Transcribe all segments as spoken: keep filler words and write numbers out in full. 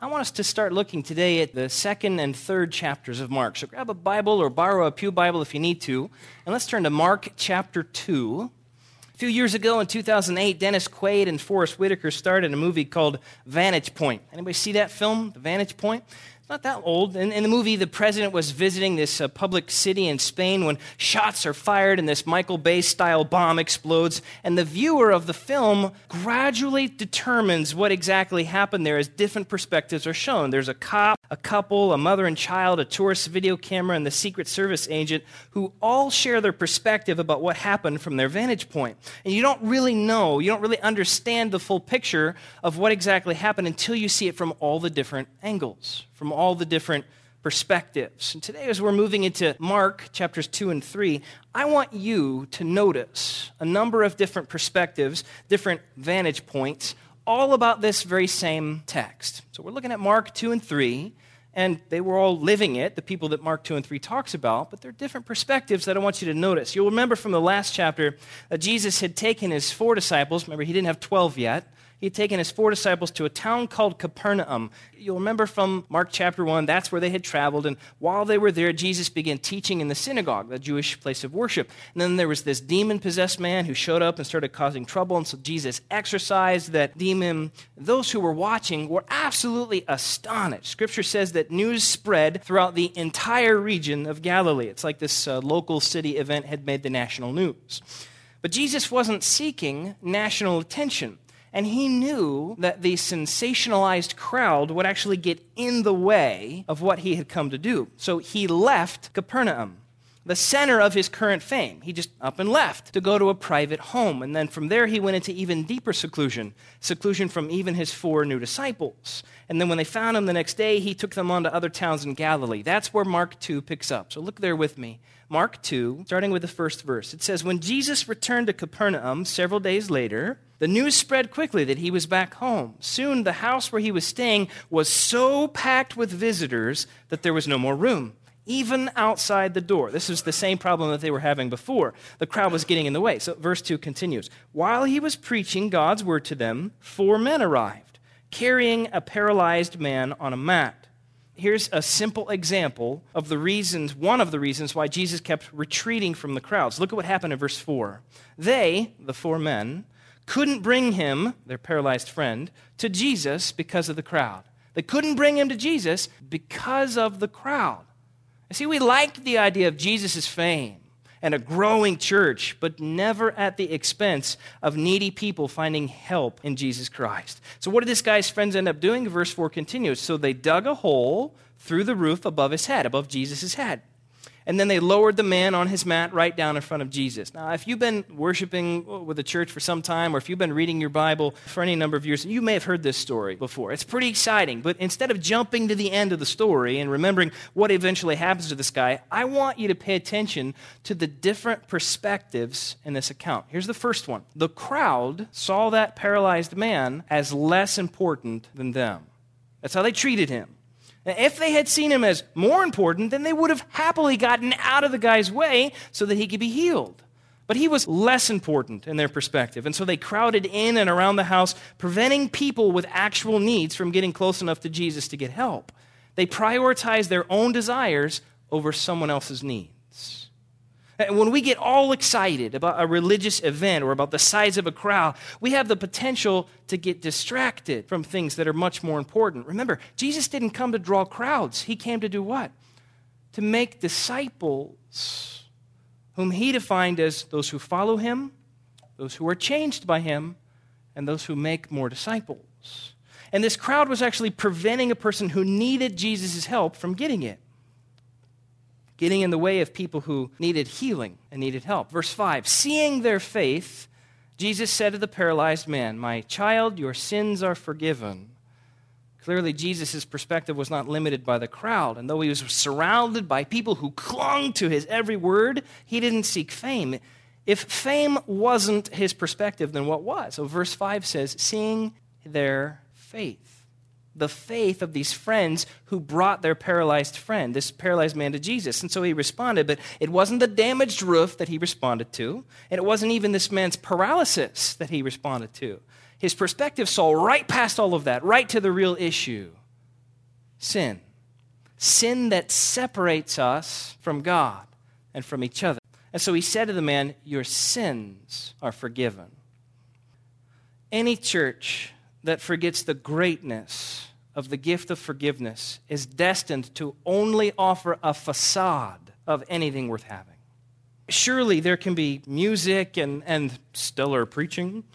I want us to start looking today at the second and third chapters of Mark. So grab a Bible or borrow a pew Bible if you need to, and let's turn to Mark chapter two. A few years ago in two thousand eight, Dennis Quaid and Forrest Whitaker starred in a movie called Vantage Point. Anybody see that film, The Vantage Point? It's not that old. In, in the movie, the president was visiting this uh, public city in Spain when shots are fired and this Michael Bay-style bomb explodes, and the viewer of the film gradually determines what exactly happened there as different perspectives are shown. There's a cop, a couple, a mother and child, a tourist video camera, and the Secret Service agent who all share their perspective about what happened from their vantage point. And you don't really know, you don't really understand the full picture of what exactly happened until you see it from all the different angles, from all the different perspectives. And today, as we're moving into Mark chapters two and three, I want you to notice a number of different perspectives, different vantage points, all about this very same text. So we're looking at Mark two and three, and they were all living it, the people that Mark two and three talks about, but there are different perspectives that I want you to notice. You'll remember from the last chapter that Jesus had taken his four disciples, remember he didn't have twelve yet, he had taken his four disciples to a town called Capernaum. You'll remember from Mark chapter one, that's where they had traveled, and while they were there, Jesus began teaching in the synagogue, the Jewish place of worship. And then there was this demon-possessed man who showed up and started causing trouble, and so Jesus exorcised that demon. Those who were watching were absolutely astonished. Scripture says that news spread throughout the entire region of Galilee. It's like this uh, local city event had made the national news. But Jesus wasn't seeking national attention. And he knew that the sensationalized crowd would actually get in the way of what he had come to do. So he left Capernaum, the center of his current fame. He just up and left to go to a private home. And then from there, he went into even deeper seclusion, seclusion from even his four new disciples. And then when they found him the next day, he took them on to other towns in Galilee. That's where Mark two picks up. So look there with me. Mark two, starting with the first verse. It says, "When Jesus returned to Capernaum several days later, the news spread quickly that he was back home. Soon the house where he was staying was so packed with visitors that there was no more room, even outside the door." This was the same problem that they were having before. The crowd was getting in the way. So verse two continues. "While he was preaching God's word to them, four men arrived, carrying a paralyzed man on a mat." Here's a simple example of the reasons, one of the reasons why Jesus kept retreating from the crowds. Look at what happened in verse four. They, the four men, couldn't bring him, their paralyzed friend, to Jesus because of the crowd. They couldn't bring him to Jesus because of the crowd. See, we like the idea of Jesus' fame and a growing church, but never at the expense of needy people finding help in Jesus Christ. So what did this guy's friends end up doing? Verse four continues. "So they dug a hole through the roof above his head, above Jesus' head. And then they lowered the man on his mat right down in front of Jesus." Now, if you've been worshiping with the church for some time, or if you've been reading your Bible for any number of years, you may have heard this story before. It's pretty exciting, but instead of jumping to the end of the story and remembering what eventually happens to this guy, I want you to pay attention to the different perspectives in this account. Here's the first one. The crowd saw that paralyzed man as less important than them. That's how they treated him. Now, if they had seen him as more important, then they would have happily gotten out of the guy's way so that he could be healed. But he was less important in their perspective, and so they crowded in and around the house, preventing people with actual needs from getting close enough to Jesus to get help. They prioritized their own desires over someone else's needs. And when we get all excited about a religious event or about the size of a crowd, we have the potential to get distracted from things that are much more important. Remember, Jesus didn't come to draw crowds. He came to do what? To make disciples whom he defined as those who follow him, those who are changed by him, and those who make more disciples. And this crowd was actually preventing a person who needed Jesus' help from getting it. Getting in the way of people who needed healing and needed help. Verse five, "Seeing their faith, Jesus said to the paralyzed man, 'My child, your sins are forgiven.'" Clearly, Jesus' perspective was not limited by the crowd, and though he was surrounded by people who clung to his every word, he didn't seek fame. If fame wasn't his perspective, then what was? So verse five says, "Seeing their faith." The faith of these friends who brought their paralyzed friend, this paralyzed man, to Jesus. And so he responded, but it wasn't the damaged roof that he responded to, and it wasn't even this man's paralysis that he responded to. His perspective saw right past all of that, right to the real issue. sin. Sin that separates us from God and from each other. And so he said to the man, your sins are forgiven. Any church that forgets the greatness of the gift of forgiveness is destined to only offer a facade of anything worth having. Surely there can be music and, and stellar preaching,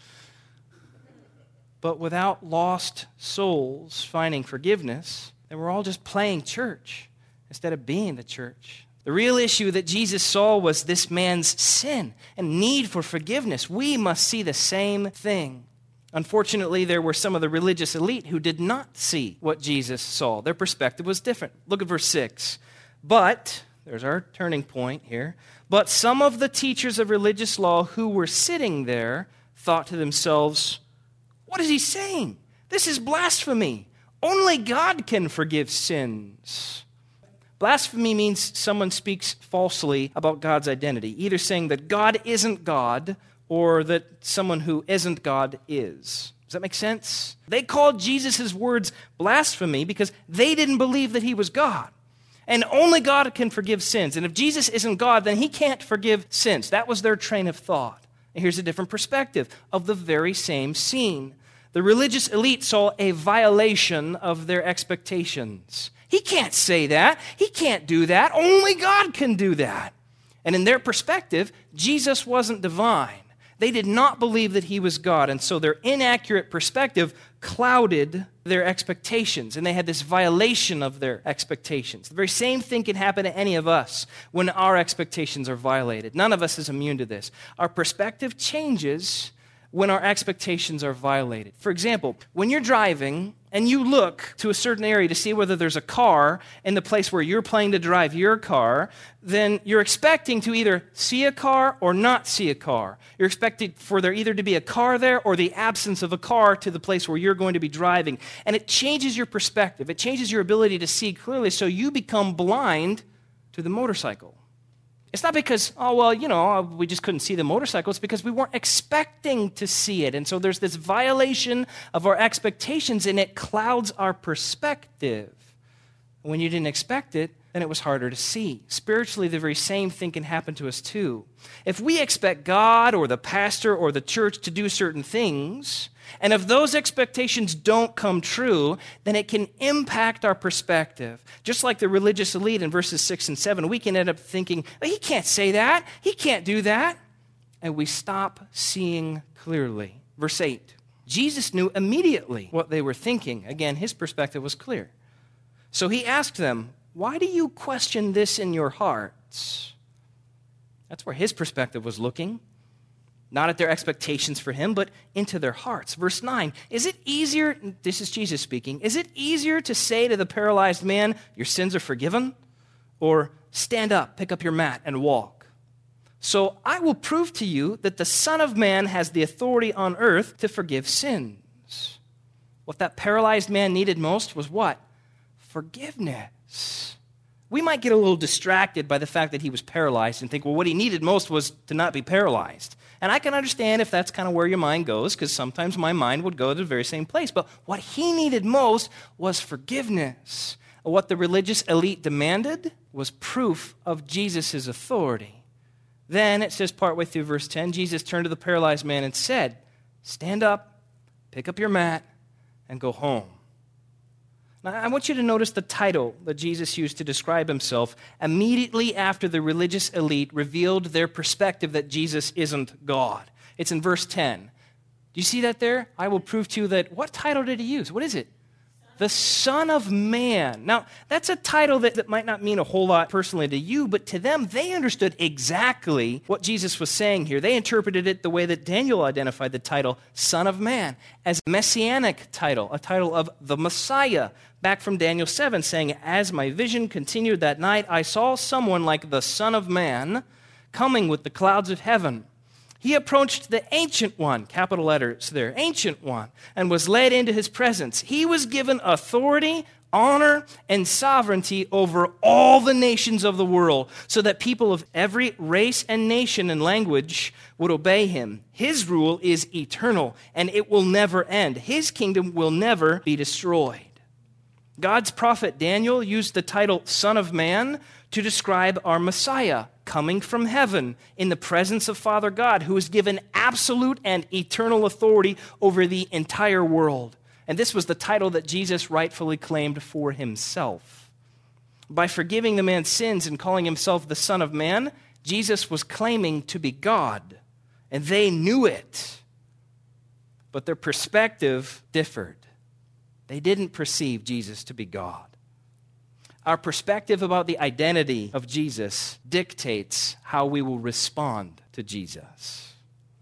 but without lost souls finding forgiveness, then we're all just playing church instead of being the church. The real issue that Jesus saw was this man's sin and need for forgiveness. We must see the same thing. Unfortunately, there were some of the religious elite who did not see what Jesus saw. Their perspective was different. Look at verse six. But, there's our turning point here, but some of the teachers of religious law who were sitting there thought to themselves, what is he saying? This is blasphemy. Only God can forgive sins. Blasphemy means someone speaks falsely about God's identity, either saying that God isn't God or that someone who isn't God is. Does that make sense? They called Jesus' words blasphemy because they didn't believe that he was God. And only God can forgive sins. And if Jesus isn't God, then he can't forgive sins. That was their train of thought. And here's a different perspective of the very same scene. The religious elite saw a violation of their expectations. He can't say that. He can't do that. Only God can do that. And in their perspective, Jesus wasn't divine. They did not believe that he was God, and so their inaccurate perspective clouded their expectations, and they had this violation of their expectations. The very same thing can happen to any of us when our expectations are violated. None of us is immune to this. Our perspective changes when our expectations are violated. For example, when you're driving and you look to a certain area to see whether there's a car in the place where you're planning to drive your car, then you're expecting to either see a car or not see a car. You're expecting for there either to be a car there or the absence of a car to the place where you're going to be driving. And it changes your perspective. It changes your ability to see clearly, so you become blind to the motorcycle. It's not because, oh, well, you know, we just couldn't see the motorcycle. It's because we weren't expecting to see it. And so there's this violation of our expectations, and it clouds our perspective. When you didn't expect it, then it was harder to see. Spiritually, the very same thing can happen to us too. If we expect God or the pastor or the church to do certain things, and if those expectations don't come true, then it can impact our perspective. Just like the religious elite in verses six and seven, we can end up thinking, he can't say that, he can't do that, and we stop seeing clearly. Verse eight, Jesus knew immediately what they were thinking. Again, his perspective was clear. So he asked them, why do you question this in your hearts? That's where his perspective was looking. Not at their expectations for him, but into their hearts. Verse nine, is it easier, this is Jesus speaking, is it easier to say to the paralyzed man, your sins are forgiven? Or stand up, pick up your mat, and walk? So I will prove to you that the Son of Man has the authority on earth to forgive sins. What that paralyzed man needed most was what? Forgiveness. We might get a little distracted by the fact that he was paralyzed and think, well, what he needed most was to not be paralyzed. And I can understand if that's kind of where your mind goes, because sometimes my mind would go to the very same place. But what he needed most was forgiveness. What the religious elite demanded was proof of Jesus' authority. Then it says partway through verse ten, Jesus turned to the paralyzed man and said, stand up, pick up your mat, and go home. Now, I want you to notice the title that Jesus used to describe himself immediately after the religious elite revealed their perspective that Jesus isn't God. It's in verse ten. Do you see that there? I will prove to you that, what title did he use? What is it? The Son of Man. Now, that's a title that, that might not mean a whole lot personally to you, but to them, they understood exactly what Jesus was saying here. They interpreted it the way that Daniel identified the title, Son of Man, as a messianic title, a title of the Messiah. Back from Daniel seven, saying, as my vision continued that night, I saw someone like the Son of Man coming with the clouds of heaven. He approached the Ancient One, capital letters there, Ancient One, and was led into his presence. He was given authority, honor, and sovereignty over all the nations of the world, so that people of every race and nation and language would obey him. His rule is eternal, and it will never end. His kingdom will never be destroyed. God's prophet Daniel used the title Son of Man to describe our Messiah coming from heaven in the presence of Father God, who is given absolute and eternal authority over the entire world. And this was the title that Jesus rightfully claimed for himself. By forgiving the man's sins and calling himself the Son of Man, Jesus was claiming to be God, and they knew it. But their perspective differed. They didn't perceive Jesus to be God. Our perspective about the identity of Jesus dictates how we will respond to Jesus.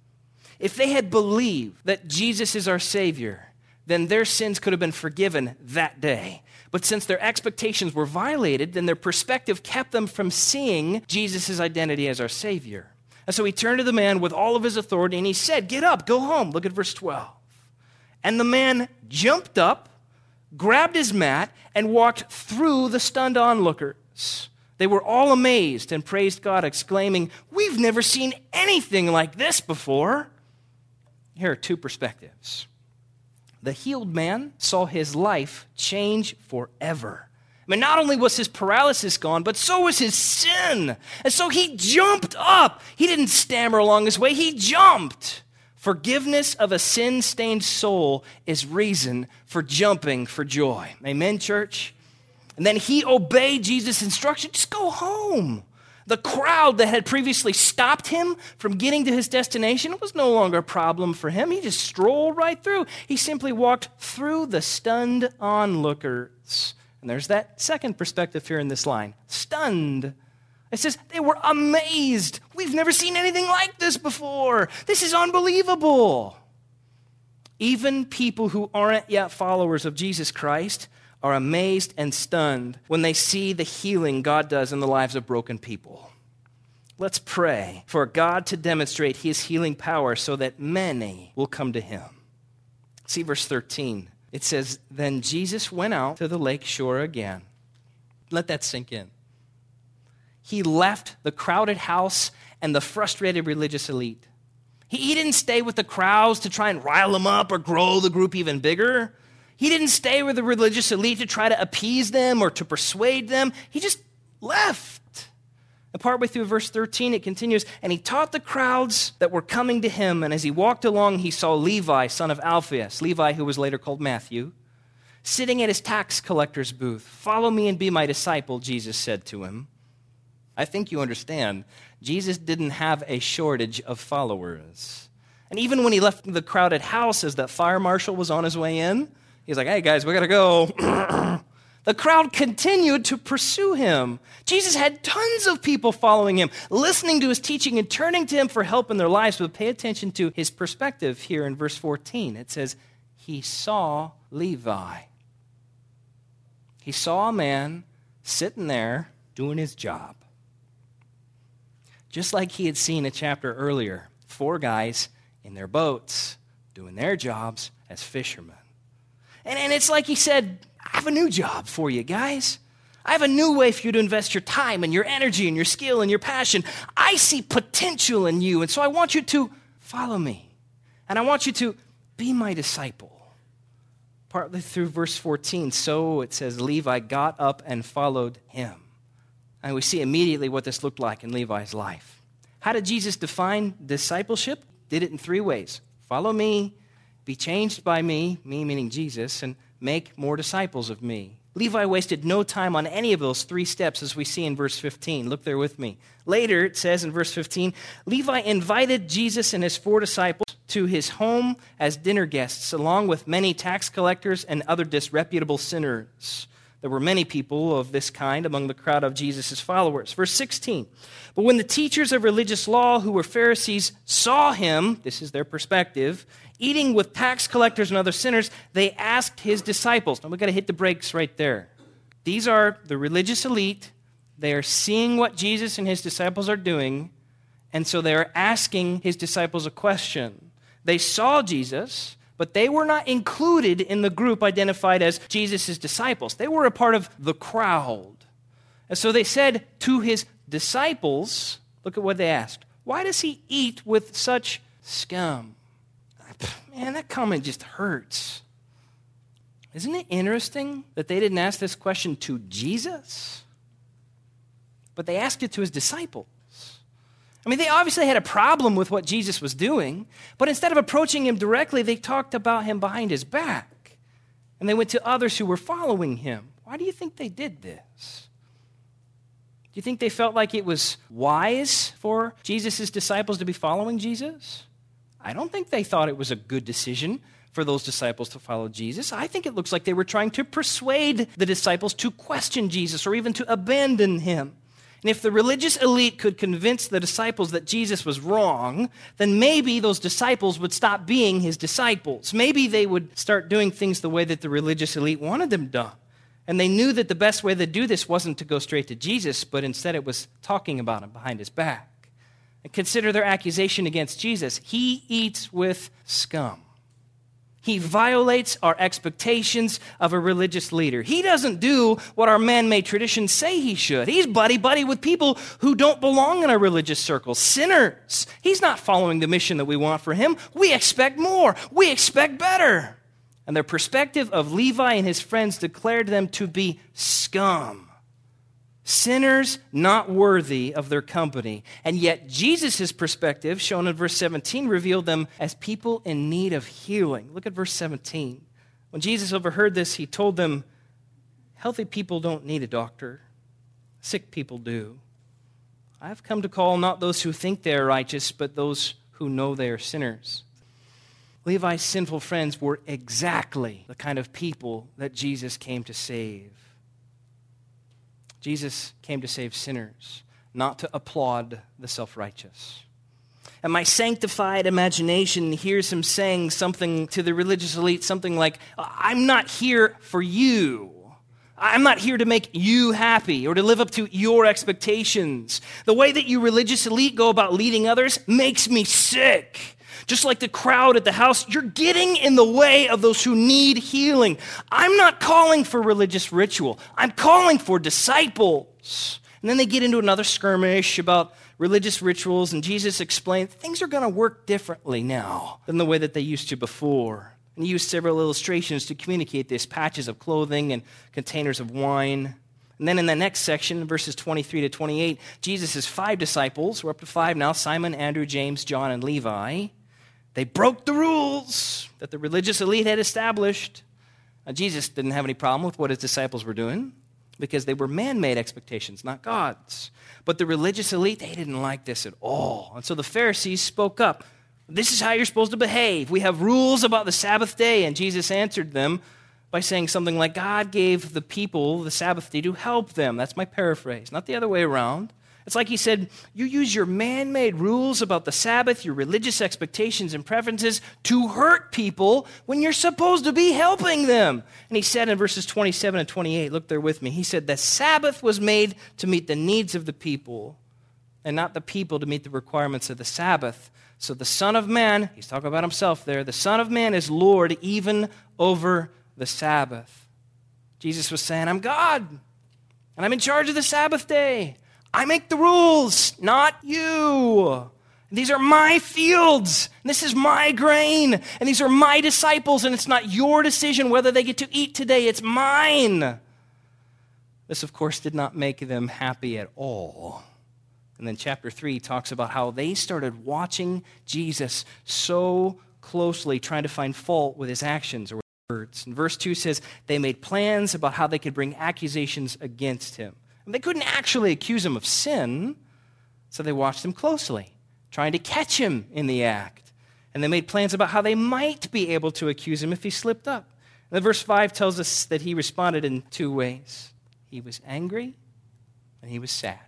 If they had believed that Jesus is our Savior, then their sins could have been forgiven that day. But since their expectations were violated, then their perspective kept them from seeing Jesus' identity as our Savior. And so he turned to the man with all of his authority and he said, "Get up, go home." Look at verse twelve. And the man jumped up, grabbed his mat, and walked through the stunned onlookers. They were all amazed and praised God, exclaiming, "We've never seen anything like this before." Here are two perspectives. The healed man saw his life change forever. I mean, not only was his paralysis gone, but so was his sin. And so he jumped up. He didn't stammer along his way. He jumped. Forgiveness of a sin-stained soul is reason for jumping for joy. Amen, church? And then he obeyed Jesus' instruction. Just go home. The crowd that had previously stopped him from getting to his destination was no longer a problem for him. He just strolled right through. He simply walked through the stunned onlookers. And there's that second perspective here in this line. Stunned. It says they were amazed. We've never seen anything like this before. This is unbelievable. Even people who aren't yet followers of Jesus Christ are amazed and stunned when they see the healing God does in the lives of broken people. Let's pray for God to demonstrate his healing power so that many will come to him. See verse thirteen. It says, "Then Jesus went out to the lake shore again." Let that sink in. He left the crowded house and the frustrated religious elite. He, he didn't stay with the crowds to try and rile them up or grow the group even bigger. He didn't stay with the religious elite to try to appease them or to persuade them. He just left. And partway through verse thirteen, it continues, "And he taught the crowds that were coming to him, and as he walked along, he saw Levi, son of Alphaeus," Levi who was later called Matthew, "sitting at his tax collector's booth. 'Follow me and be my disciple,' Jesus said to him." I think you understand, Jesus didn't have a shortage of followers. And even when he left the crowded house as that fire marshal was on his way in, he's like, "Hey guys, we gotta go." The crowd continued to pursue him. Jesus had tons of people following him, listening to his teaching and turning to him for help in their lives. But pay attention to his perspective here in verse fourteen. It says, he saw Levi. He saw a man sitting there doing his job. Just like he had seen a chapter earlier, four guys in their boats doing their jobs as fishermen. And, and it's like he said, "I have a new job for you guys. I have a new way for you to invest your time and your energy and your skill and your passion. I see potential in you, and so I want you to follow me. And I want you to be my disciple." Partly through verse fourteen, so it says Levi got up and followed him. And we see immediately what this looked like in Levi's life. How did Jesus define discipleship? Did it in three ways. Follow me, be changed by me, me meaning Jesus, and make more disciples of me. Levi wasted no time on any of those three steps as we see in verse fifteen. Look there with me. Later, it says in verse fifteen, Levi invited Jesus and his four disciples to his home as dinner guests, along with many tax collectors and other disreputable sinners. There were many people of this kind among the crowd of Jesus' followers. Verse sixteen, but when the teachers of religious law who were Pharisees saw him, this is their perspective, eating with tax collectors and other sinners, they asked his disciples. Now we've got to hit the brakes right there. These are the religious elite. They are seeing what Jesus and his disciples are doing, and so they are asking his disciples a question. They saw Jesus, but they were not included in the group identified as Jesus' disciples. They were a part of the crowd. And so they said to his disciples, look at what they asked, "Why does he eat with such scum?" Man, that comment just hurts. Isn't it interesting that they didn't ask this question to Jesus, but they asked it to his disciples? I mean, they obviously had a problem with what Jesus was doing, but instead of approaching him directly, they talked about him behind his back, and they went to others who were following him. Why do you think they did this? Do you think they felt like it was wise for Jesus' disciples to be following Jesus? I don't think they thought it was a good decision for those disciples to follow Jesus. I think it looks like they were trying to persuade the disciples to question Jesus or even to abandon him. And if the religious elite could convince the disciples that Jesus was wrong, then maybe those disciples would stop being his disciples. Maybe they would start doing things the way that the religious elite wanted them done. And they knew that the best way to do this wasn't to go straight to Jesus, but instead it was talking about him behind his back. And consider their accusation against Jesus. He eats with scum. He violates our expectations of a religious leader. He doesn't do what our man-made traditions say he should. He's buddy-buddy with people who don't belong in our religious circles, sinners. He's not following the mission that we want for him. We expect more. We expect better. And their perspective of Levi and his friends declared them to be scum. Sinners not worthy of their company. And yet Jesus' perspective, shown in verse seventeen, revealed them as people in need of healing. Look at verse seventeen. When Jesus overheard this, he told them, healthy people don't need a doctor. Sick people do. I have come to call not those who think they are righteous, but those who know they are sinners. Levi's sinful friends were exactly the kind of people that Jesus came to save. Jesus came to save sinners, not to applaud the self-righteous. And my sanctified imagination hears him saying something to the religious elite, something like, I'm not here for you. I'm not here to make you happy or to live up to your expectations. The way that you religious elite go about leading others makes me sick. Just like the crowd at the house, you're getting in the way of those who need healing. I'm not calling for religious ritual. I'm calling for disciples. And then they get into another skirmish about religious rituals, and Jesus explained things are going to work differently now than the way that they used to before. And he used several illustrations to communicate this, patches of clothing and containers of wine. And then in the next section, verses twenty-three to twenty-eight, Jesus' five disciples, we're up to five now, Simon, Andrew, James, John, and Levi. They broke the rules that the religious elite had established. Now, Jesus didn't have any problem with what his disciples were doing because they were man-made expectations, not God's. But the religious elite, they didn't like this at all. And so the Pharisees spoke up. This is how you're supposed to behave. We have rules about the Sabbath day. And Jesus answered them by saying something like, God gave the people the Sabbath day to help them. That's my paraphrase, not the other way around. It's like he said, you use your man-made rules about the Sabbath, your religious expectations and preferences to hurt people when you're supposed to be helping them. And he said in verses twenty-seven and twenty-eight, look there with me, he said, the Sabbath was made to meet the needs of the people and not the people to meet the requirements of the Sabbath. So the Son of Man, he's talking about himself there, the Son of Man is Lord even over the Sabbath. Jesus was saying, I'm God, and I'm in charge of the Sabbath day. I make the rules, not you. These are my fields. And this is my grain. And these are my disciples. And it's not your decision whether they get to eat today. It's mine. This, of course, did not make them happy at all. And then chapter three talks about how they started watching Jesus so closely, trying to find fault with his actions or with his words. And verse two says, they made plans about how they could bring accusations against him. They couldn't actually accuse him of sin, so they watched him closely, trying to catch him in the act. And they made plans about how they might be able to accuse him if he slipped up. And then verse five tells us that he responded in two ways. He was angry and he was sad.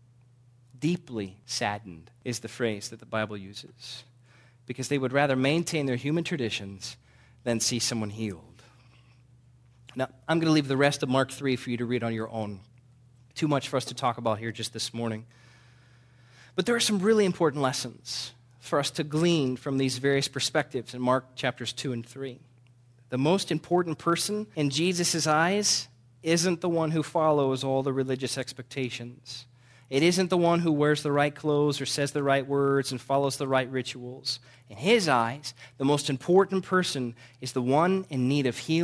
Deeply saddened is the phrase that the Bible uses, because they would rather maintain their human traditions than see someone healed. Now, I'm going to leave the rest of Mark three for you to read on your own. Too much for us to talk about here just this morning. But there are some really important lessons for us to glean from these various perspectives in Mark chapters two and three. The most important person in Jesus' eyes isn't the one who follows all the religious expectations. It isn't the one who wears the right clothes or says the right words and follows the right rituals. In his eyes, the most important person is the one in need of healing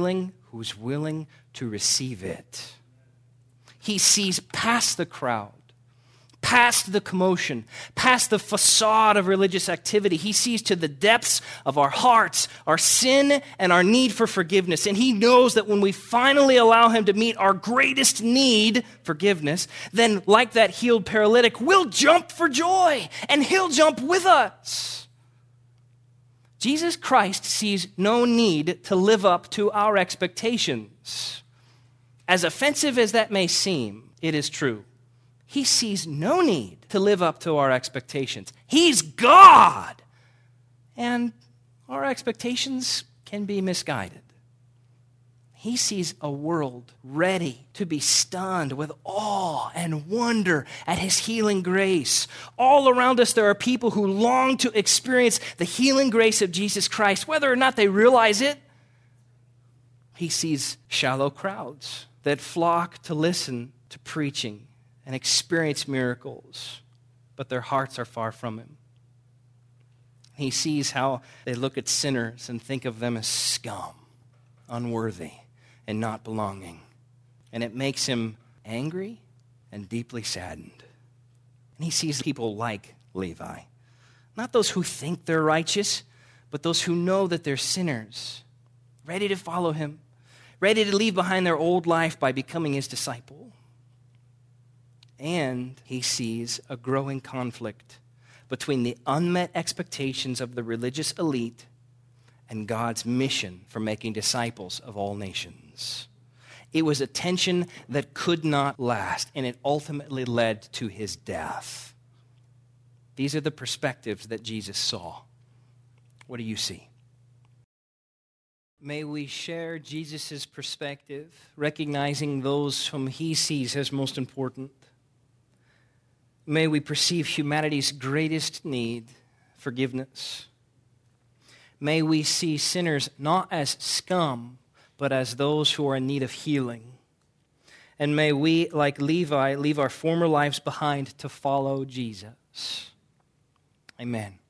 who's willing to receive it. He sees past the crowd, past the commotion, past the facade of religious activity. He sees to the depths of our hearts, our sin, and our need for forgiveness. And he knows that when we finally allow him to meet our greatest need, forgiveness, then like that healed paralytic, we'll jump for joy, and he'll jump with us. Jesus Christ sees no need to live up to our expectations. As offensive as that may seem, it is true. He sees no need to live up to our expectations. He's God. And our expectations can be misguided. He sees a world ready to be stunned with awe and wonder at his healing grace. All around us, there are people who long to experience the healing grace of Jesus Christ, whether or not they realize it. He sees shallow crowds that flock to listen to preaching and experience miracles, but their hearts are far from him. He sees how they look at sinners and think of them as scum, unworthy, and not belonging. And it makes him angry and deeply saddened. And he sees people like Levi, not those who think they're righteous, but those who know that they're sinners, ready to follow him, ready to leave behind their old life by becoming his disciple. And he sees a growing conflict between the unmet expectations of the religious elite and God's mission for making disciples of all nations. It was a tension that could not last, and it ultimately led to his death. These are the perspectives that Jesus saw. What do you see? May we share Jesus' perspective, recognizing those whom he sees as most important. May we perceive humanity's greatest need, forgiveness. May we see sinners not as scum, but as those who are in need of healing. And may we, like Levi, leave our former lives behind to follow Jesus. Amen.